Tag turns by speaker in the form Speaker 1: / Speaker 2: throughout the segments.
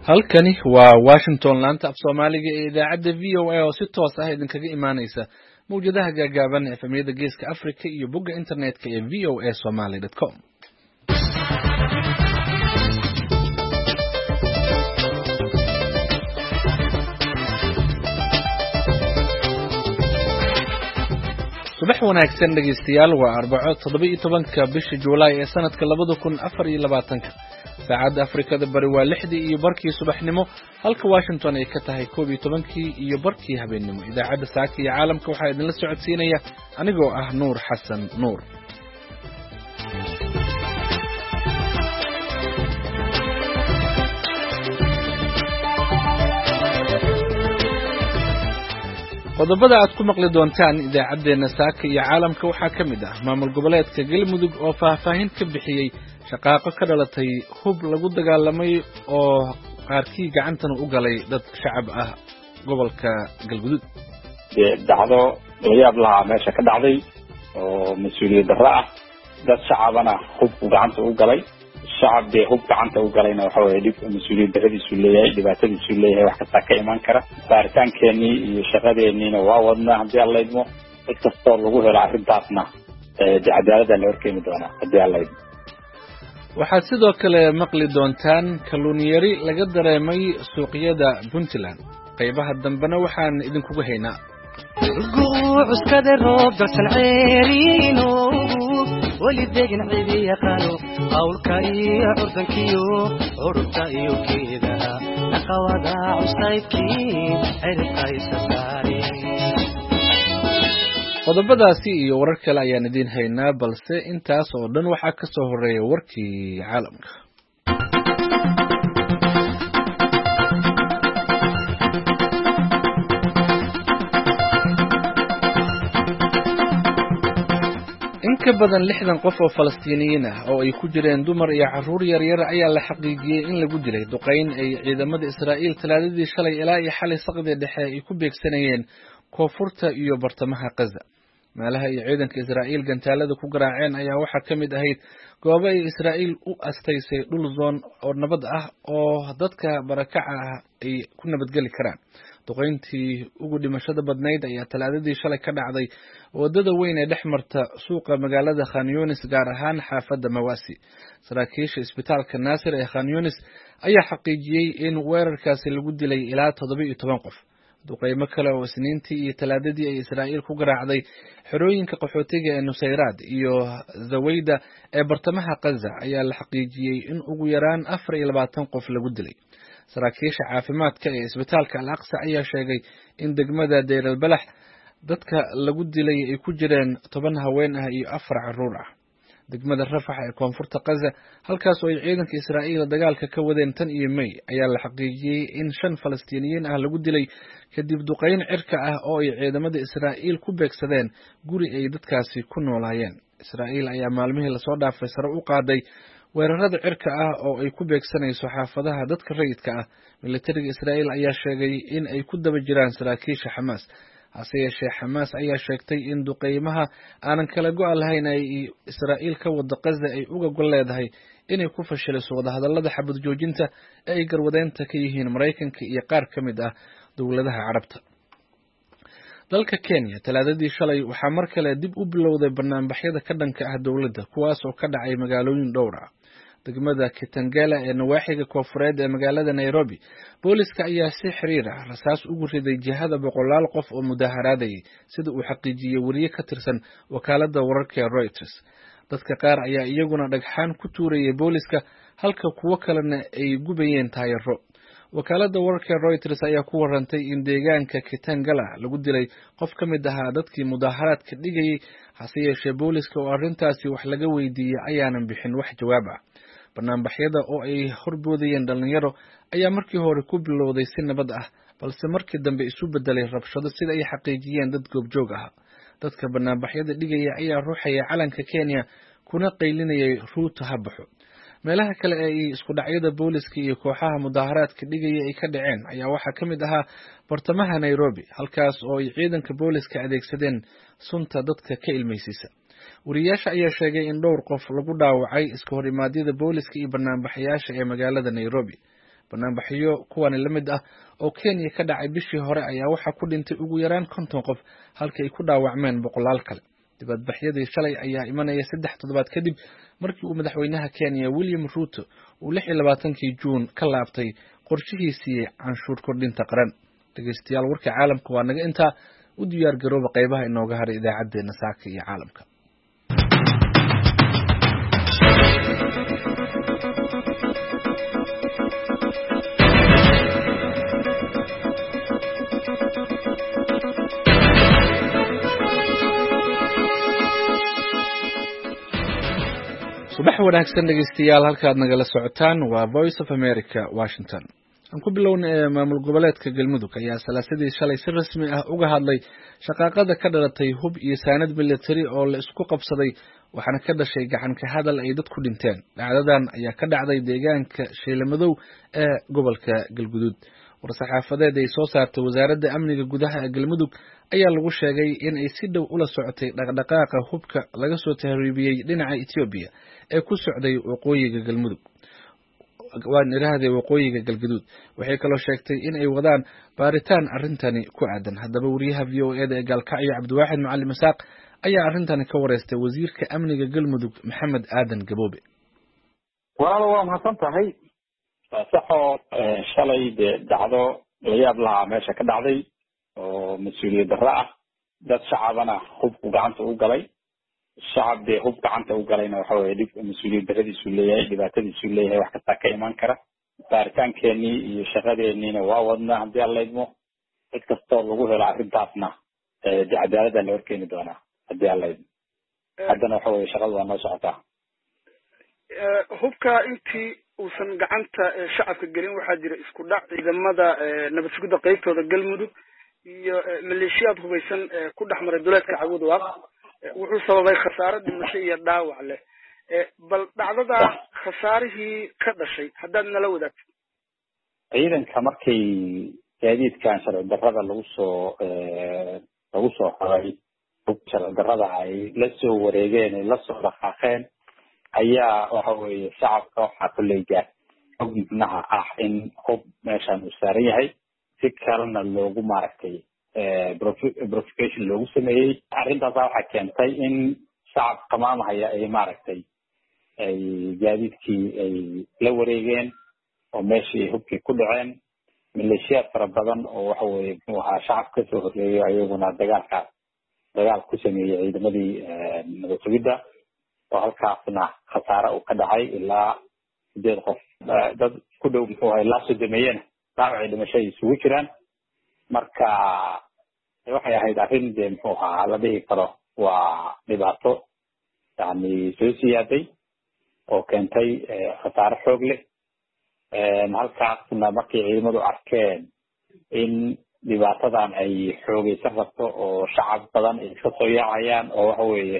Speaker 1: halkani waa Washington laanta af Soomaaliga ee idaacadda VOA oo si toos ah idinkaga imaanaysa mawjadaha gaagaaban ee efemyada geeska Afrika iyo bogga internetka ee voasomali.com. subax wanaagsan dhageystayaal, waa Arbaco 17 bisha Juulaay ee sanadka 2024. saacadda Afrikada bari waa 6:00 subaxnimo, halka Washington ay ka tahay 11:00 habeenimo. idaacadda saaka iyo caalamka waxaa idinla socodsiinaya anigoo ah Nuur Xasan Nuur. qodobada aad ku maqli doontaan idaacadeena saaka iyo caalamka waxaa ka mid ah maamul goboleedka Galmudug oo faahfaahin ka bixiyay shaqaaqo ka dhalatay hub lagu dagaalamay oo qaarkii gacantana u galay dad shacab ah gobolka Galgudud.
Speaker 2: dacdo la yaab lahaa meesha ka dhacday oo mas'uuliyad darro ah, dad shacabana hub gacanta u galay. shacab bee hub gacanta u galayna waxa weeye dhib mas'uuliyad darradiisu leeyahay, dhibaatadiisu leeyahay, wax kasta ka iman kara. baaritaankeennii iyo shaqadeenniina waa wadnaa haddii alla idmo. cid kastoo lagu helo arrintaasna cadaaladda la horkeeni doonaa haddii alla idmo.
Speaker 1: waxaad sidoo kale maqli doontaan kalluun yari laga dareemay suuqyada Puntland. qaybaha dambena waxaan idinkugu haynaa
Speaker 3: cuskada roob darsan ceeriino wali degan cidi yaqaano qawlka iyo curdankiyo urta iyo geedaha naqawada cusaydkii cirqaysa saari.
Speaker 1: qodobadaasi iyo warar kale ayaan idiin haynaa, balse intaas oo dhan waxaa ka soo horeeya warkii caalamka. in ka badan 60 qof oo Falastiiniyiin ah oo ay ku jireen dumar iyo carruur yaryar ayaa la xaqiijiyay in lagu dilay duqeyn ay ciidamada Israa'iil talaadadii shalay ilaa iyo xalay saqdii dhexe ay ku beegsanayeen koonfurta iyo bartamaha Gaza. meelaha ay ciidanka Israa'iil gantaalada ku garaaceen ayaa waxaa ka mid ahayd goobo ay Israa'iil u astaysay dhul zoon oo nabad ah oo dadka barakaca ah ay ku nabadgeli karaan. duqeyntii ugu dhimashada badnayd ayaa talaadadii shalay ka dhacday wadada weyn ee dhex marta suuqa magaalada Khan Yunis, gaar ahaan xaafadda Mawasi. saraakiisha isbitaalka Naasir ee Khan Yunis ayaa xaqiijiyay in weerarkaasi lagu dilay ilaa 17 qof. duqeymo kale oo Isniintii iyo Talaadadii ay Israa'iil ku garaacday xerooyinka qaxootiga ee Nusayraad iyo Zawayda ee bartamaha Gaza ayaa la xaqiijiyay in ugu yaraan 24 qof lagu dilay. saraakiisha caafimaadka ee isbitaalka Al-Aqsa ayaa sheegay in degmada Deir al-Balah dadka lagu dilay ay ku jireen 10 haween ah iyo 4 carruur ah. degmada Rafah ee koonfurta Gaza, halkaas oo ay ciidanka Israa'iil dagaalka ka wadeen tan iyo May, ayaa la xaqiijiyay in 5 Falastiiniyiin ah lagu dilay kadib duqeyn cirka ah oo ay ciidamada Israa'iil ku beegsadeen guri ay dadkaasi ku noolaayeen. Israa'iil ayaa maalmihii la soo dhaafay sare u qaaday weerarada cirka ah oo ay ku beegsanayso xaafadaha dadka rayidka ah. militariga Israa'iil ayaa sheegay in ay ku daba jiraan saraakiisha Xamaas. hase yeeshee Xamaas ayaa sheegtay in duqeymaha aanan kala go'an lahayn ay Israa'iil ka wado Gaza ay uga gol leedahay inay ku fashiliso wadahadallada xabad joojinta ee ay garwadeynta ka yihiin Mareykanka iyo qaar ka mid ah dowladaha Carabta. dalka Kenya talaadadii shalay waxaa mar kale dib u bilowday barnaamijyada ka dhanka ah dowladda, kuwaas oo ka dhacay magaalooyin dhowr ah. degmada Kitengela ee nawaaxiga koonfureed ee magaalada Nairobi, booliska ayaa si xiriir ah rasaas ugu riday jihada boqolaal qof oo mudaharaadayay, sida uu xaqiijiyay wariye ka tirsan wakaaladda wararka ee Reuters. dadka qaar ayaa iyaguna dhagxaan ku tuurayay booliska, halka kuwo kalena ay gubayeen taayiro. wakaaladda wararka ee Reuters ayaa ku warantay in deegaanka Kitengela lagu dilay qof ka mid ahaa dadkii mudaharaadka dhigayay, hase yeeshee booliska oo arrintaasi wax laga weydiiyay ayaanan bixin wax jawaab ah. barnaamijyada oo ay horboodayeen dhalinyaro ayaa markii hore ku bilowday si nabad ah, balse markii dambe isu bedelay rabshado, sida ay xaqiijiyeen dad goobjoog ah. dadka barnaamijyada dhigaya ayaa ruuxaya calanka Kenya kuna qaylinayay Ruuto ha baxo. meelaha kale ee isku dhacyada booliska iyo kooxaha mudaharaadka dhigaya ay ka dhaceen ayaa waxaa ka mid ahaa bartamaha Nairobi, halkaas oo ay ciidanka booliska adeegsadeen sunta dadka ka ilmeysiisa. wariyaasha ayaa sheegay in dhowr qof lagu dhaawacay iska hor imaadyada booliska iyo barnaamijyaasha ee magaalada Nairobi. banaanbaxyo kuwan la mid ah oo Kenya ka dhacay bishii hore ayaa waxa ku dhintay ugu yaraan 50 qof halka ay ku dhaawacmeen boqolaal kale. dibadbaxyadii shalay ayaa imanaya 3 toddobaad kadib markii uu madaxweynaha Kenya William Ruto uu 26 Juun ka laabtay qorshihiisii canshuur kordhinta qaran. dhageystayaal warka caalamka waa naga inta u diyaar garooba qaybaha inooga haray idaacadeena saaka iyo caalamka. subax wanaagsan dhageystayaal halkaad nagala socotaan waa Voice of America Washington. aan ku bilownay maamul goboleedka Galmudug ayaa salaasadii shalay si rasmi ah uga hadlay shaqaaqada ka dhalatay hub iyo saanad military oo la isku qabsaday waxaana ka dhashay gacan ka hadal ay dad ku dhinteen. dhacdadan ayaa ka dhacday deegaanka Sheelamadow ee gobolka Galguduud. war-saxaafadeed ay soo saartay wasaaradda amniga gudaha ee Galmudug ayaa lagu sheegay in ay si dhow ula socotay dhaqdhaqaaqa hubka laga soo tahriibiyay dhinaca Ethiopia ee ku socday waqooyiga Galmudug. waan iraahday waqooyiga Galguduud waxay kaloo sheegtay in ay wadaan baaritaan arintani ku aadan. haddaba wariyaha VOA ee Galkacyo Cabdiwaaxid Macalin Masaaq ayaa arintani ka wareystay wasiirka amniga Galmudug Maxamed Aadan Gaboobe.
Speaker 2: waa mahadsan tahay. saxo shalay dhacdo la yaab lahaa meesha ka dhacday oo mas'uuliyad darro ah dad shacabana hub gacanta u galay. shacab hub gacanta u galayna waxa weeye dib mas'uuliyad darradiisu leeyahay dhibaatadiisu leeyahay wax kasta ka iman kara. baaritaankeennii iyo shaqadeenniina waa wadnaa haddii alla idmo cid kastoo lagu helo arrintaasna cadaaladda la horkeeni doonaa haddii alla idmo. haddana waxa weeye shaqadu waa noo socotaa.
Speaker 4: hubka intii uusan gacanta shacabka gelin waxaa jira isku dhac ciidamada nabad sugidda qaybtooda Galmudug iyo maleeshiyaad hubaysan ku dhexmaray duleedka Cawdwaaq wuxuu sababay khasaare dhimasho iyo dhaawac leh. bal dhacdada khasaarihii ka dhashay haddaad nala wadaagto.
Speaker 2: ciidanka markay gaadiidkan sharci darrada lagu soo xoray hub sharci darrada ay la soo wareegeen ay la soo dhaqaaqeen ayaa waxa weeye shacabka waxaa koleyga xognaha ah in hub meeshan uu saaran yahay si kalena loogu maaragtay provocation loogu sameeyey. arrintaas waxaa keentay in shacab qamaamahaya ay maaragtay ay gaadiidkii ay la wareegeen oo meeshii hubkii ku dhaceen. maleeshiyaad fara badan oo waxa weeye muxuu ahaa shacab kasoo horreeyo ayaguna dagaal ku sameeyey ciidamadii nabad sugidda oo halkaasna khasaare uu ka dhacay ilaa 8 qof dad ku dhow muxuu ahaa ilaa 30 dhaawacii dhimasho ay isugu jiraan. marka waxay ahayd arrin muxuu ahaa la dhihi karo waa dhibaato yani soo siyaaday oo keentay khasaare xoog leh. halkaasna markay ciidamadu arkeen in dhibaatadan ay xoogaysan rabto oo shacab badan ay ka soo yaacayaan oo waxa weeye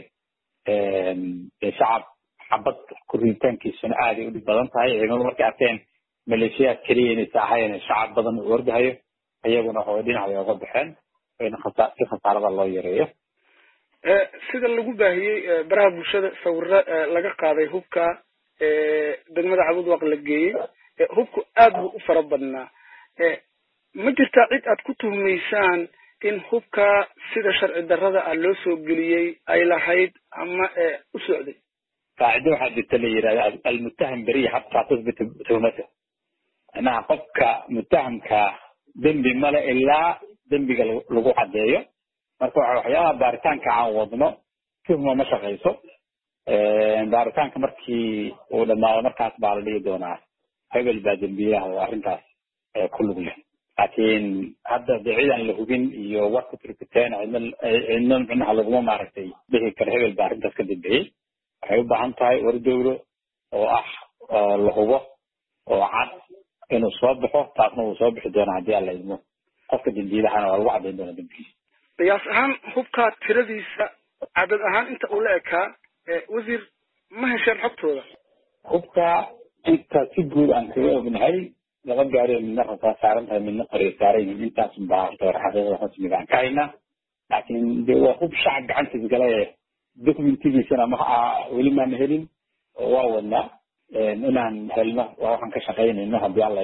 Speaker 2: shacab xabad koritaankiisuna aad ay u dhib badan tahay. ciidamadu markay arkeen maleeshiyaad keliya inaysa ahayn shacab badan u ordahayo ayaguna waxay dhinac bay uga baxeen in si khasaarada loo yareeyo.
Speaker 4: sida lagu baahiyey baraha bulshada sawirro laga qaaday hubka degmada Cawdwaaq la geeyey hubku aad buu u fara badnaa. ma jirtaa cid aad ku tuhmaysaan in hubka sida sharci darrada ah loo soo geliyey ay lahayd ama u socday?
Speaker 2: qaacido waxaa jirta la yidhahda almuttaham beriya xataa tasbit tuhmata. anaa qofka muttahamka dembi male ilaa dembiga lagu caddeeyo. marka waxyaabaha baaritaanka aan wadno tuhma ma shaqayso. baaritaanka markii uu dhamaado markaas baa la dhigi doonaa hebel baa dembiyaha oo arrintaas ku lug leh. laakiin hadda de ciidan la hubin iyo warka turkiteen cidna micnaha laguma maaragtay dhihi karo hebel baa arrintaas ka dambeeyey. waxay u baahan tahay war dowlo oo ah la hubo oo cad inuu soo baxo. taasna wuu soo bixi doonaa haddii alla idmo. qofka dembiyadahana waa lagu caddayn doonaa dembigiisa.
Speaker 4: qiyaas ahaan hubka tiradiisa cadad ahaan inta uu la ekaa wasiir ma hesheen xogtooda?
Speaker 2: hubka inta si guud aan kaga ognahay 2 gaari midna rasaas saaran tahay midna qori saaran yihiin. intaas baa xaqiiqada rasmiga aan ka haynaa. laakiin de waa hub shacab gacantiisa galay documentigiisana weli maana helin oo waa wadnaa inaan helno waa waxaan ka shaqaynayno haddii alla idmo.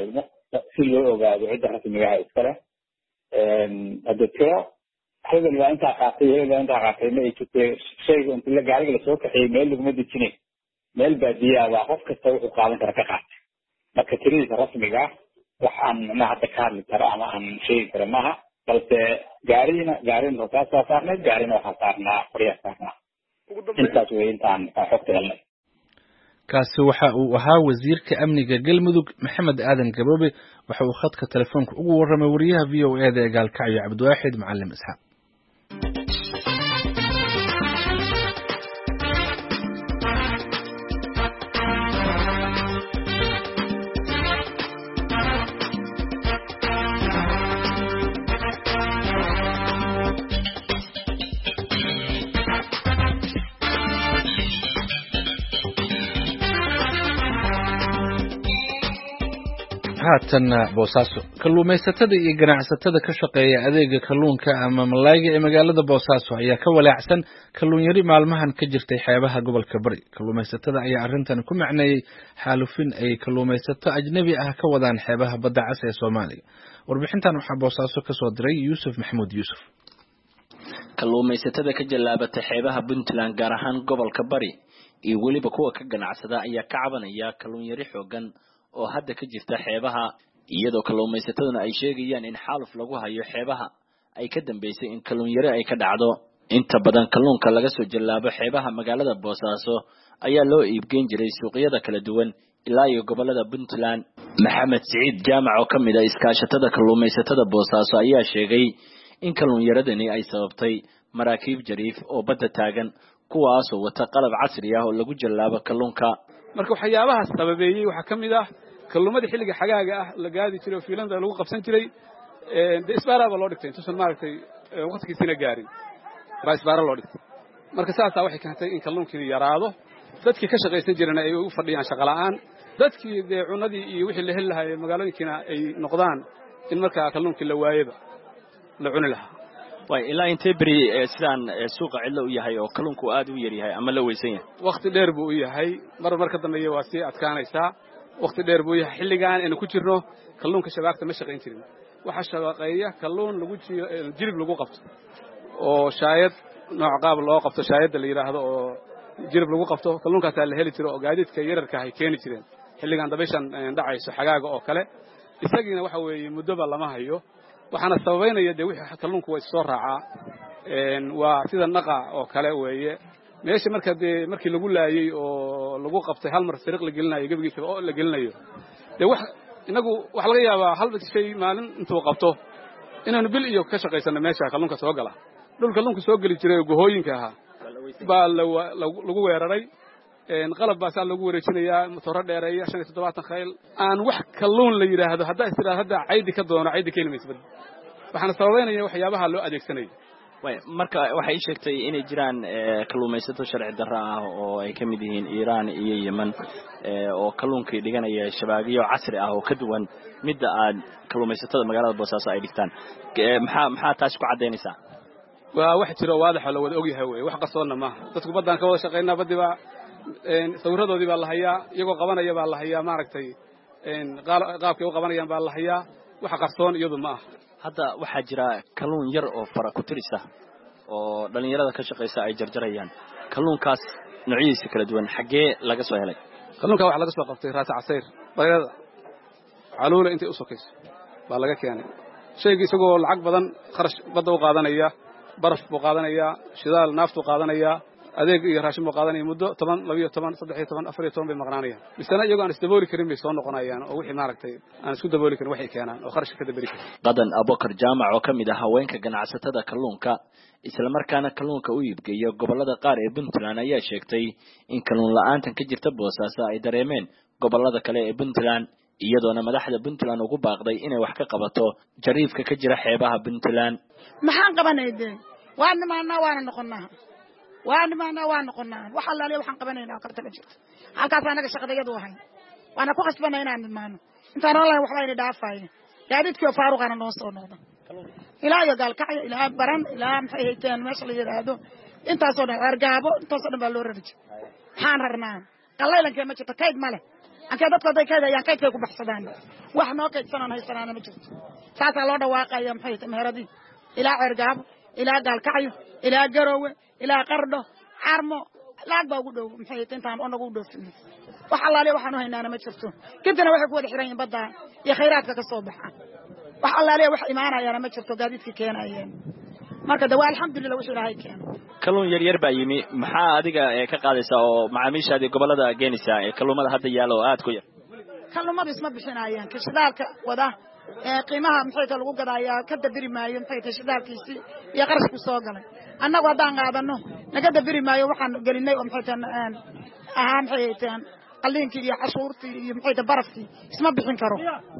Speaker 2: si loo ogaado cidda rasmiga ah iskale hadda tiro hebel baa intaa qaatay hebel baa intaa qaatay ma ay jirtay shayga inta la gaariga lasoo kaxeeyey meel laguma dejinay meel baadiyaa baa qof kasta wuxuu qaadan kara ka qaatay marka tiradiisa rasmiga ah wax aan macnaha hadda ka hadli karo ama aan sheegi karo maaha balse gaarina rosaasaa saarneed gaarina waxaa saarnaa qoryaa saarnaa intaas wey intaan xogta helnay
Speaker 1: kaasi waxa uu ahaa wasiirka amniga galmudug maxamed aadan gaboobe waxa uu khadka telefoonka ugu warramay wariyaha VOA ee gaalkacyo cabdiwaaxid macallim isxaaq haatan boosaaso kalluumaysatada iyo ganacsatada ka shaqeeya adeega kalluunka ama malayga ee magaalada boosaaso ayaa ka walaacsan kalluun yari maalmahan ka jirtay xeebaha gobolka bari kalluumaysatada ayaa arrintan ku macneeyey xaalufin ay kalluumaysato ajnabi ah ka wadaan xeebaha badda cas ee Soomaaliya warbixintan waxaa boosaaso ka soo diray Yuusuf Maxamuud Yuusuf
Speaker 5: kalluumaysatada ka jalaabata xeebaha Puntland gaar ahaan gobolka bari iyo waliba kuwa ka ganacsada ayaa ka cabanaya kalluun yari xoogan oo hadda ka jirta xeebaha iyadoo kalluumaysataduna ay sheegayaan in xaaluf lagu hayo xeebaha ay ka dambeysay in kalluun yari ay ka dhacdo inta badan kalluunka laga soo jalaabo xeebaha magaalada Boosaaso ayaa loo iibgeyn jiray suuqyada kala duwan ilaa iyo gobolada Puntland Maxamed Saciid Jaamac oo kamid ah iskaashatada kalluumaysatada Boosaaso ayaa sheegay in kalluun yaradani ay sababtay maraakiib jariif oo badda taagan kuwaas oo wata qalab casri ah oo lagu jalaabo kalluunka
Speaker 6: marka waxyaabaha sababeeyay waxa kamid ah kalluumada xilliga xagaaga ah la gaadi jiray oo fiilanda lagu qabsan jiray isbaaraba loo dhigtay intuusan maaragtay waqtigiisina gaarin isbaara loo dhigtay marka saasaa waxay keentay in kalluunkii yaraado dadkii ka shaqaysan jirana ay u fadhiyaan shaqo la'aan dadkii dee cunadii iyo wixii la heli lahaa magaalooyinkiina ay noqdaan in markaa kalluunkii la waayaba la cuni lahaa
Speaker 5: way ilaa intee beri sidaan suuqa cidlo u yahay oo kalluunku aad u yar yahay ama la weysan yahay
Speaker 6: waqti dheer buu u yahay marka dambeeya waa sii adkaanaysaa waqti dheer buu yahay xilligan inuu ku jirno kalluunka shabaagta ma shaqayn jirin waxa shaqeeya kalluun lagu jirib lagu qabto oo shaayad nooc qaab loo qabto shaayada la yiraahdo oo jirib lagu qabto kalluunkaas la heli jiro oo gaadiidka yararka ay keeni jireen xilligan dabayshan dhacayso xagaaga oo kale isagiina waxa weeye muddoba lama hayo waxaana sababeynaya de wixii kalluunku way soo raacaa waa sida naqa oo kale weeye meesha markii lagu laayay oo lagu qabtay hal mar sariiq la gelinayo gabigiisa oo la gelinayo de inagu wax laga yaabaa hal shay maalin intuu qabto inaanu bil iyo ka shaqaysano meesha kalluunka soo gala dhul kalluunka soo gali jiray gohooyinka ahaa baa lagu weeraray qalab baa saa lagu wareejinayaa matooro dheereeya 570 khayl aan wax kalluun la yiraahdo hadda caydi ka doono caydi keenaysa waxaana sababeynaya waxyaabaha loo adeegsanay
Speaker 5: marka waxay sheegtay inay jiraan kalluumaysato sharci darro ah oo ay ka mid yihiin Iran iyo Yemen oo kalluunkii dhiganaya shabaagiyo casri ah oo ka duwan midda aad kalluumaysatada magaalada Boosaaso ay dhigtaan maxaa taas ku cadeynaysaa
Speaker 6: waa wax jiro waadax la wada og yahay way wax qarsoonna ma dadku badan ka wada shaqeynaa badiba sawiradoodii baa la hayaa iyagoo qabanaya baa la hayaa maaragtay qaabkay u qabanayaan baa la hayaa wax qarsoon iyadu ma ah
Speaker 5: hadda waxaa jira kalluun yar oo fara ku tirisa oo dhalinyarada ka shaqeysa ay jarjarayaan kalluunkaas noocyadiisa kala duwan xagee laga soo helay
Speaker 6: kalluunka waxa laga soo qabtay raas casayr bayrada caluula intay u sokayso baa laga keenay shayga isagoo lacag badan kharash badda u qaadanaya baraf buu qaadanaya shidaal naaftu qaadanaya adeeg iyo raashin buu qaadanaya muddo 10 12 13 14 bay maqnaanayaan misana iyagoo aan isdabooli karin bay soo noqonayaan oo wixii maaragtay aan isku dabooli karin waxay keenaan oo kharash ka dabari karin
Speaker 5: qadan Abubakar Jaamac oo kamid ah haweenka ganacsatada kalluunka isla markaana kalluunka u iibgeeyo gobolada qaar ee Puntland ayaa sheegtay in kalluun la'aantan ka jirta Boosaaso ay dareemeen gobolada kale ee Puntland iyadoona madaxda Puntland ugu baaqday inay wax ka qabato jariifka ka jira xeebaha Puntland
Speaker 7: maxaan qabanayday waan noqonnaa waxa la leeyahay waxaan qabanaynaa karta ma jirto halkaas anaga shaqadayadu ahayn waana ku qasbanay inaan idmaano intaan online waxba ina dhaafayna gaadiidkii faaruqana noo soo noqdo ilaa iyo gaalkacyo ilaa baran ilaa maxay hayteen meesha la yiraahdo intaasoo dhan argaabo intaasoo dhan baa loo rarjay maxaan rarnaa qallaylankee ma jirto kayd male ankee dadka haday kayd ayaan kaydkay ku baxsadaan wax noo kaydsanaan haysanaana ma jirto saasaa loo dhawaaqaya maxay tahay meheradii ilaa Ceergaabo ilaa Gaalkacyo ilaa Garowe ilaa Qardho Carmo laag baa ugu dhow maxay tahay intaan onagu dhoofin wax allaale waxaan u haynaana ma jirto kadibna waxay ku wada xiran yihiin badda iyo khayraadka ka soo baxa wax allaale wax imaanayana ma jirto gaadiidkii keenayeen marka dawaa alxamdulillah wixii ilaahay keeno
Speaker 5: kalluun yar yar baa yimi maxaa adiga ka qaadaysa oo macaamiishaadii gobolada Geenisa ee kalluumada hadda yaalo aad ku yar
Speaker 7: kalluumada isma bixinayaan ka shidaalka wada qiimaha maxay tahay lagu gadaayaa ka dabiri maayo maxay tahay shidaalkiisi iyo qarashku soo galay annagu haddaan qaadano naga dabiri maayo waxaan gelinay oo maxay tahay maxay tahay qalliinkii iyo cashuurtii iyo maxay tahay barafkii isma bixin karo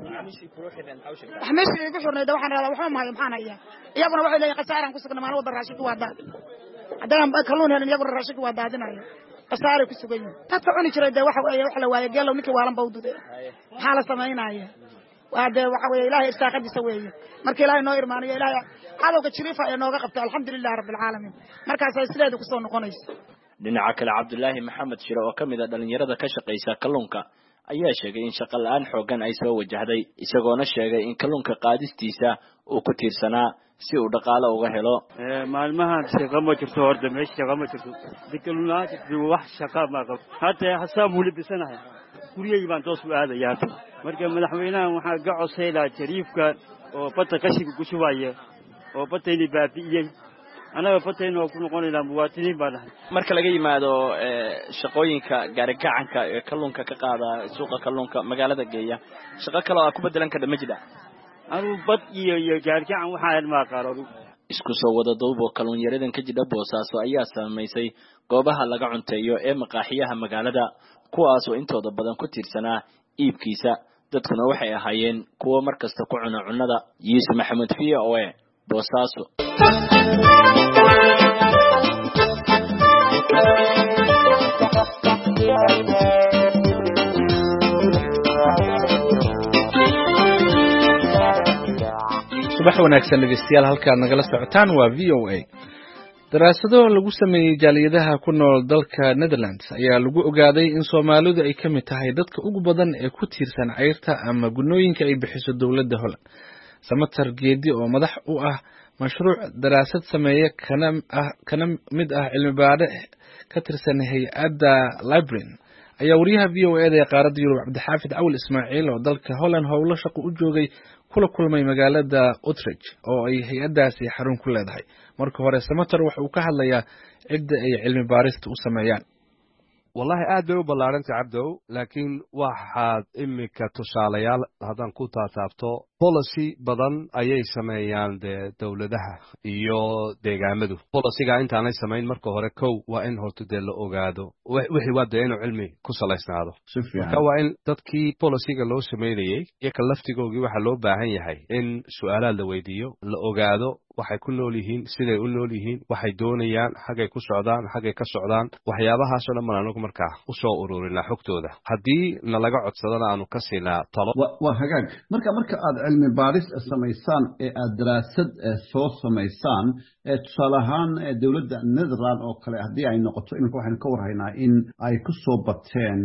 Speaker 7: waxmeeshii igu xirnayda waxaan radaa waxba maayo maxaan hayaa iyaguna waxay leeyihiin qasaaraan ku sugnaa maalin walba raashinku waa daad haddaan kalluun helin iyaguna raashinku waa daadinayo qasaaray ku sugan yihiin dadka cuni jiray dee waxa weeye wax la waaye geelow ninkii waalan bawdude maxaa la samaynaya waa dee waxa weeye ilaahay irsaaqadiisa weeye marka ilaahay noo irmaanayo ilaahay cadowga jiriifa ee nooga qabtay alxamdulillahi rabbil caalamiin markaasay sideeda ku soo noqonayso
Speaker 5: dhinaca kale Cabdullaahi Maxamed Shiro oo kamid ah dhalinyarada ka shaqeysa kalluunka ayaa sheegay in shaqo la'aan xoogan ay soo wajahday isagoona sheegay in kalluunka qaadistiisa uu ku tiirsanaa si uu dhaqaale uga helo
Speaker 8: maalmahan shaqo ma jirto horda meesha shaqo ma jirto dikluunaa wax shaqo ma qabo hadda xasaab wali bisanahay guriyay baan toos u aadayaa marka madaxweynaha waxa ka codsaylaa jariifka oo badda qashiga ku shubaya oo badayni baabi'iyay anaga badayna ku noqonaynaa muwaadiniin baan ahay
Speaker 5: marka laga yimaado shaqooyinka gaarigacanka ee kalluunka ka qaada suuqa kalluunka magaalada geeya shaqo kale oo ku bedelan kara ma jira
Speaker 8: anu bad iyo gaarigacan waxa ma qaaro
Speaker 5: isku soo wada doobo kalluun yaradan ka jira Boosaaso ayaa saameysay goobaha laga cunteeyo ee maqaaxiyaha magaalada kuwaas oo intooda badan ku tiirsanaa iibkiisa dadkuna waxay ahaayeen kuwa markasta ku cuna cunnada Yuusuf Maxamed Fiyowe Boosaaso
Speaker 1: subax wanaagsan dhegeystayaal halkaad nagala socotaan waa VOA daraasado lagu sameeyay jaaliyadaha ku nool dalka Netherlands ayaa lagu ogaaday in Soomaalidu ay kamid tahay dadka ugu badan ee ku tiirsan ceyrta ama gunooyinka ay bixiso dawladda Holland Samatar Geedi oo madax u ah mashruuc daraasad sameeya kana mid ah cilmi baadhe ka tirsan hay'adda Library ayaa wariyaha VOA ee qaaradda Yurub Cabdixaafid Awil Ismaaciil oo dalka Holland howlo shaqo u joogay kula kulmay magaalada Utrecht oo ay hay'adaasi xarun ku leedahay marka hore Samatar waxa uu ka hadlayaa cidda ay cilmi baarista u sameeyaan
Speaker 9: wallahi aad bay u ballaarantay cabdow laakiin waxaad imika tusaalayaal haddaan ku taataabto policy badan ayay sameeyaan dawladaha iyo deegaamadu policyga intaanay samayn marka hore kow waa in horta dee la ogaado wixii waa dee inuu cilmi ku salaysnaado marka waa in dadkii policyga loo sameynayey iyo ka laftigoogii waxaa loo baahan yahay in su-aalaad la weydiiyo la ogaado waxay ku nool yihiin siday u nool yihiin waxay doonayaan xaggay ku socdaan xaggay ka socdaan waxyaabahaasoo dhan baan anagu markaa u soo ururinaa xogtooda haddii nalaga codsadana aanu ka siinaa talo
Speaker 10: waa hagaag marka aad cilmi baaris samaysaan ee aad daraasad soo samaysaan tusaale ahaan dowladda Netherland oo kale haddii ay noqoto iminka waxaynu ka warhaynaa in ay ku soo bateen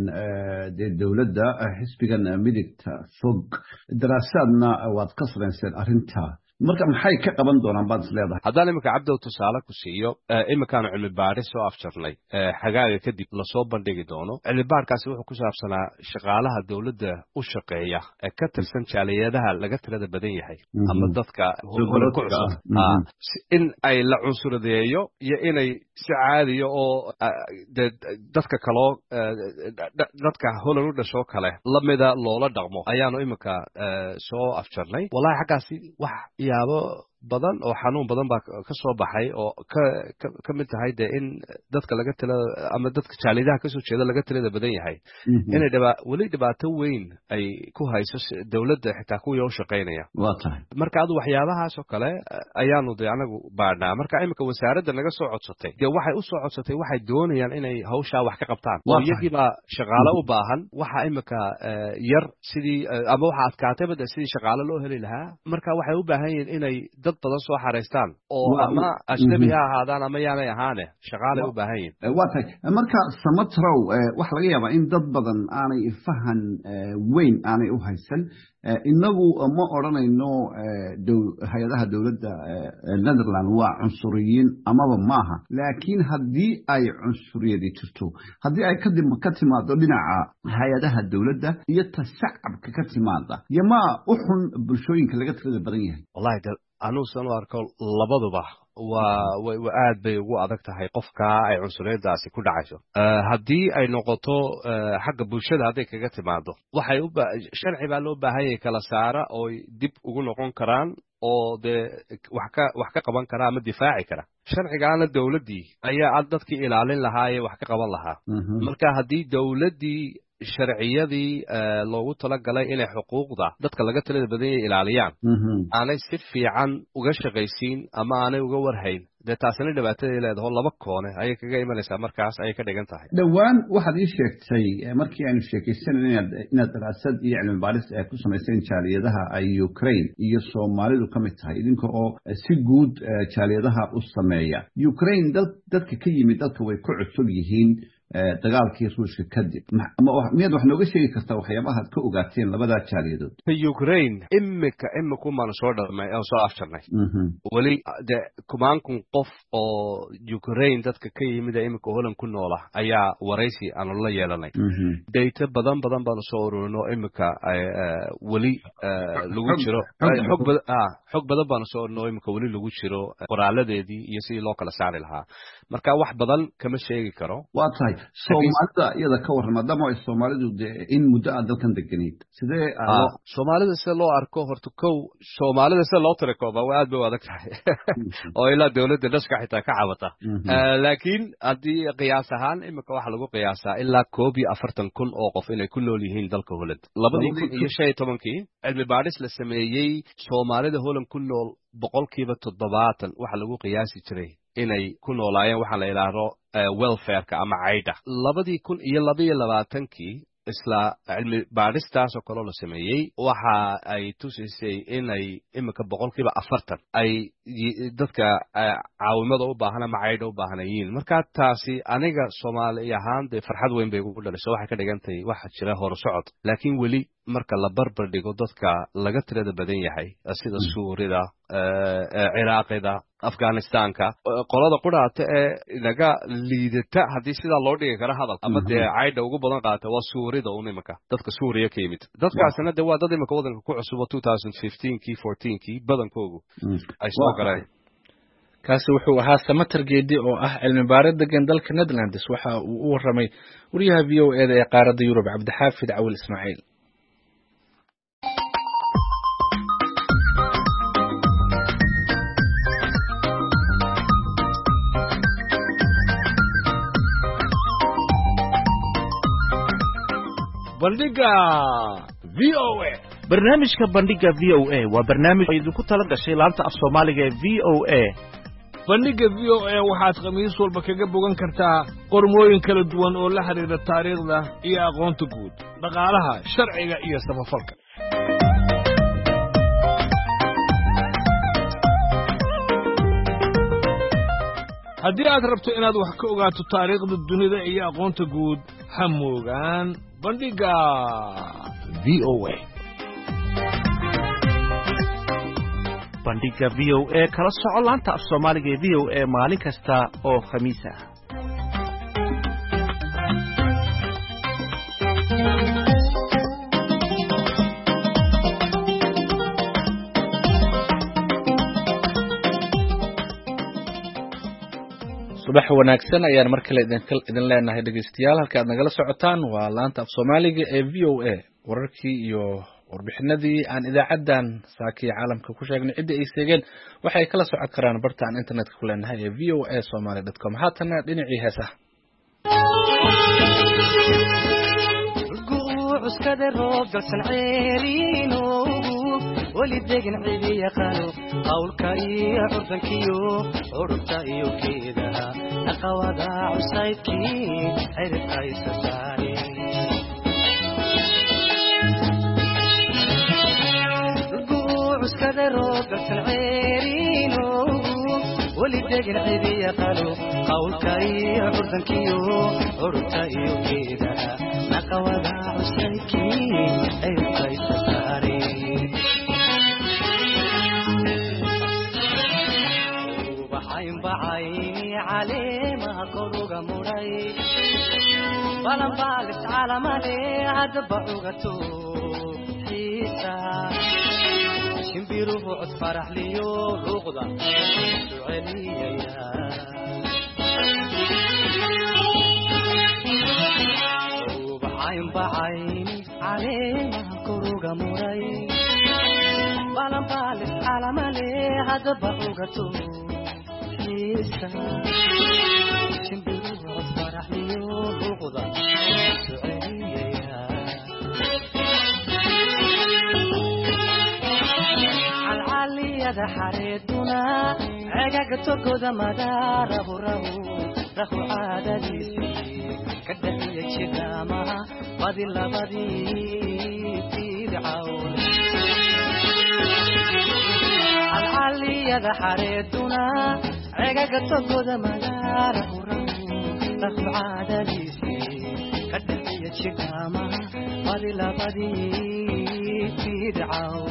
Speaker 10: dowladda xisbigan midigta fog daraasaadna waad ka samayseen arrinta marka maxay ka qaban doonaan baad isleedahay
Speaker 9: haddaan imika cabdow tusaale ku siiyo imikaanu cilmi baaris soo afjarnay xagaaga kadib lasoo bandhigi doono cilmi baarkaasi wuxuu ku saabsanaa shaqaalaha dawladda u shaqeeya ee ka tirsan jaaliyadaha laga tirada badan yahay ama dadka hore ku cusub in ay la cunsuradeeyo iyo inay si caadiya oo dadka kaloo dadka holan u dhasho kale lamida loola dhaqmo ayaanu imika soo afjarnay wallahi xaggaasi wax yaabo badan oo xanuun badan baa ka soo baxay oo ka mid tahay dee in dadka laga tala ama dadka jaalidaha kasoo jeeda laga talada badan yahay inay weli dhibaato weyn ay ku hayso dawladda xitaa kuwii u shaqaynaya
Speaker 10: waa tahay
Speaker 9: marka adu waxyaabahaas oo kale ayaanu dee anagu baadhnaa marka imika wasaaradda naga soo codsatay dee waxay u soo codsatay waxay doonayaan inay hawshaa wax ka qabtaan oo iyagiibaa shaqaale u baahan waxa imika yar sidii ama waxa adkaatayba dee sidii shaqaale loo heli lahaa marka waxay u baahan yihiin inay dad dad badan soo xaraystaan oo ama ajnabi ha ahaadaan ama yaanay ahaane shaqaalay u baahan yihiin
Speaker 10: waa tahay marka samatrow waxa laga yaabaa in dad badan aanay fahan weyn aanay u haysan inagu ma odhanayno hay-adaha dowladda Netherland waa cunsuriyiin amaba maaha laakiin haddii ay cunsuriyadi jirto haddii ay ka timaado dhinaca hay-adaha dawladda iyo tasacabka ka timaada yama u xun bulshooyinka laga tirada badan yahay
Speaker 9: wallahi anuu san arko labaduba waa aad bay ugu adag tahay qofka ay cunsuriyadaasi ku dhacayso haddii ay noqoto xagga bulshada hadday kaga timaado waxay sharci baa loo baahan yahay kala saara oo dib ugu noqon karaan oo dee wax ka qaban kara ama difaaci kara sharcigaana dawladdii ayaa dadkii ilaalin lahaa ee wax ka qaban lahaa marka haddii dawladdii sharciyadii loogu talagalay inay xuquuqda dadka laga talada badan yahay ilaaliyaan aanay si fiican uga shaqaysiin ama aanay uga warhayn dee taasina dhibaatadii leedaho laba koone ayay kaga imanaysaa markaas ayay ka dhigan tahay
Speaker 10: dhowaan waxaad ii sheegtay markii aynu sheekaysanay inaad daraasad iyo cilmi baaris ay ku samayseen jaaliyadaha ay Ukraine iyo Soomaalidu ka mid tahay idinka oo si guud jaaliyadaha u sameeya Ukraine dadka ka yimid dalka way ku cusub yihiin dagaalkii Ruushka kadib miyaad wax nooga sheegi kartaa waxyaabaha aad ka ogaateen labada jaaliyadood
Speaker 9: Ukraine imika maan soo dhamay oo soo afjarnay wali de kumaankun qof oo Ukraine dadka ka yimid imika Holland ku noola ayaa waraysi aan la yeelanay data badan baan soo ururinay imika wali lagu jiro xog badan baan soo ururinay imika wali lagu jiro qoraaladeedii iyo sidii loo kala saari lahaa marka wax badan kama sheegi karo
Speaker 10: waa tahay Soomaalida iyada ka waran maadaama ay Soomaalidu in muddo aan dalkan deganeed sidee
Speaker 9: Soomaalida sida loo arko horta Soomaalida sida loo tareekooba waa aad bay u adag tahay oo ilaa dawladda dhashka xitaa ka cabata laakiin haddii qiyaas ahaan imika waxa lagu qiyaasaa ilaa 41,000 oo qof inay ku nool yihiin dalka Holland 2015 cilmi baadhis la sameeyey Soomaalida Holland ku nool 70% waxa lagu qiyaasi jiray inay ku noolaayeen waxa la yiraahdo welfare-ka ama cayda 2022 isla cilmi baadhistaas oo kale la sameeyey waxa ay tusisay inay imika 40% ay dadka caawimada u baahan ama cayda u baahanayeen marka taasi aniga Soomaali ahaan de farxad weyn bay ugu dhalisay waxa ka dhigantay waxa jira horusocod laakiin wali marka la barbar dhigo dadka laga tirada badan yahay sida Suurida Ciraaqida Afghanistanka qolada quraata ee laga liidata hadii sida loo dhigi karo hadal ama de cayda ugu badan qaata waa Suurida oo nimaka dadka Suuriya ka yimid dadkaasna de waa dad imika wadanka ku cusub 2015kii 14kii badankoodu ay soo galeen
Speaker 1: kaasi wuxuu ahaa Samatar Geedi oo ah cilmi baarid degan dalka Netherlands waxa uu u waramay wariyaha VOA ee qaaradda Yurub Cabdixaafid Cawil Ismaaciil
Speaker 11: bandhiga VOA
Speaker 12: barnaamijka bandhiga VOA waa barnaamij idinku tala gashay laanta af Soomaaliga ee VOA
Speaker 11: bandhiga VOA waxaad khamiis walba kaga bogan kartaa qormooyin kala duwan oo la xiriira taariikhda iyo aqoonta guud dhaqaalaha sharciga iyo samafalka haddii aad rabto inaad wax ka ogaato taariikhda dunida iyo aqoonta guud ha moogaan bandhiga VOA
Speaker 12: bandhiga VOA kala soco laanta af Soomaaliga ee VOA maalin kasta oo khamiis ah
Speaker 1: subax wanaagsan ayaan mar kale idin leenahay dhageystayaal halka aad nagala socotaan waa laanta af Soomaaliga ee VOA wararkii iyo warbixinadii aan idaacadan saakii caalamka ku sheegnay cidii ay seegeen waxay kala socon karaan bartaan internetka ku leenahay ee voasomali.com haatana dhinacii heesaha
Speaker 3: uskada roob galsan ceeriino wali degan cidi yaqaano qawlka iyo curdankiyo ururta iyo geedaha aqwada usaydkii ciribka isa saari uskada roob galsan ceeriino degin cidiya qalo qawlka iyo curdankiyo urta iyo geeda naqawada cusayki ay qaysa saari ubaxayn bacayni caleemaha koruga muray balan baalis calamale hadba ugato xiisa shimbiruhu cod farax liyo luuqda duceliyaya ubaxayn bacayni caleemaha koruga muray balan baalis calamale hadba ugato xiisa shimbiruhu cod farax liyo luuqda duceliyaya calcaliyada xareeduna cegaga togoda madaarahu rahu caadadiisii ka dhaxiya jidaamaha badi labadii fidcawn calcaliyada xareeduna cegaga togoda madaarahu rahu caadadiisii ka dhaxiya jidaamaha badi labadii fidcawn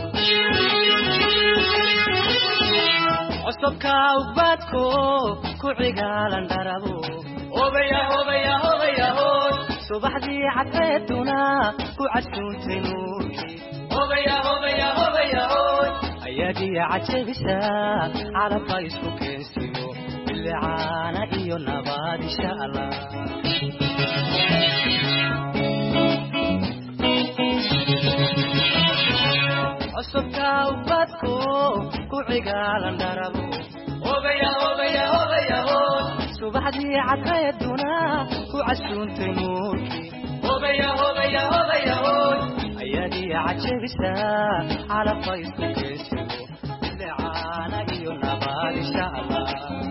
Speaker 3: cusubka ubadko ku cigaalan dharabo hobaya hobaya hobaya hoy subaxdii cadceeduna ku cadsuuntay nuurkii hobaya hobaya hobaya hoy ayadii cajabisa calabka isku keensiyo bilicaana iyo nabaad insha allah cusubka ubadko ku cigaalan dharabo hobaya hobaya hobaya hoy subaxdii cadceeduna ku casuuntay nuurkii hobaya hobaya hobaya hoy ayadii cajabisa calabka isku keensiyo bilicaana iyo nabaad insha allah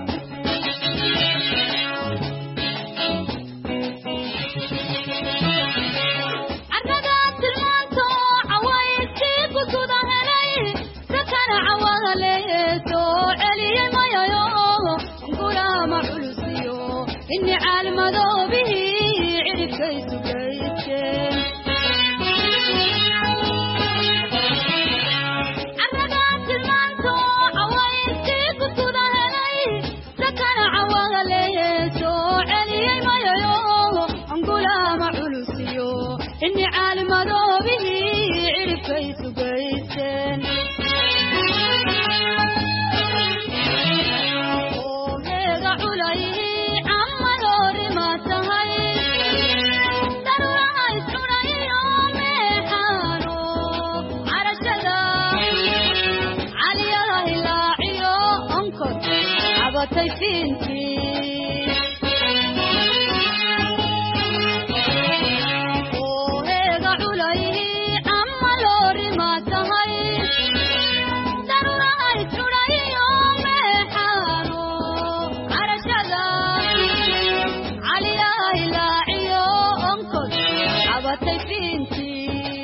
Speaker 3: إني عالم ذوبه عرف كيس كيسين عرقات المانتو عوايستي كنت ذهني سكن عواليسو علي ما يوم أنقل ما علوسيو إني عالم ذوبه عرف كيس كيسين تيفينتي وهيدا عليه أما لوري ما تهي ضروري تري يوم حانو على شذا عليا إلاعيو أنكد عبا تيفينتي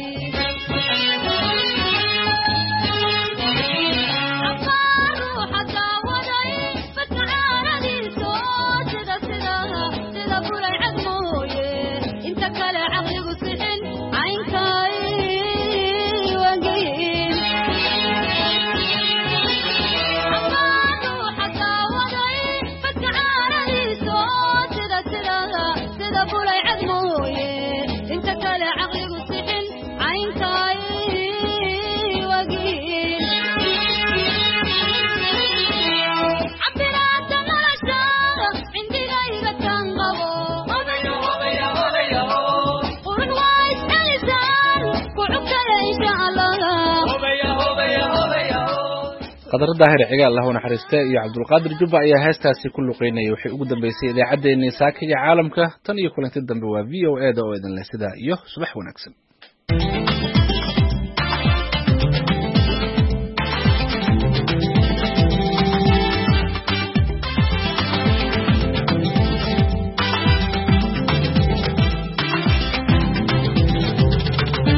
Speaker 1: qadar daahir cigaal lahu naxariista iyo Cabdulqaadir Jubba ayaa heestaasi ku luqeynayay waxay ugu dambeysay idaacadeennii saaka iyo caalamka tan iyo kulanti dambe waa VOA da oo idin leh sida iyo subax wanaagsan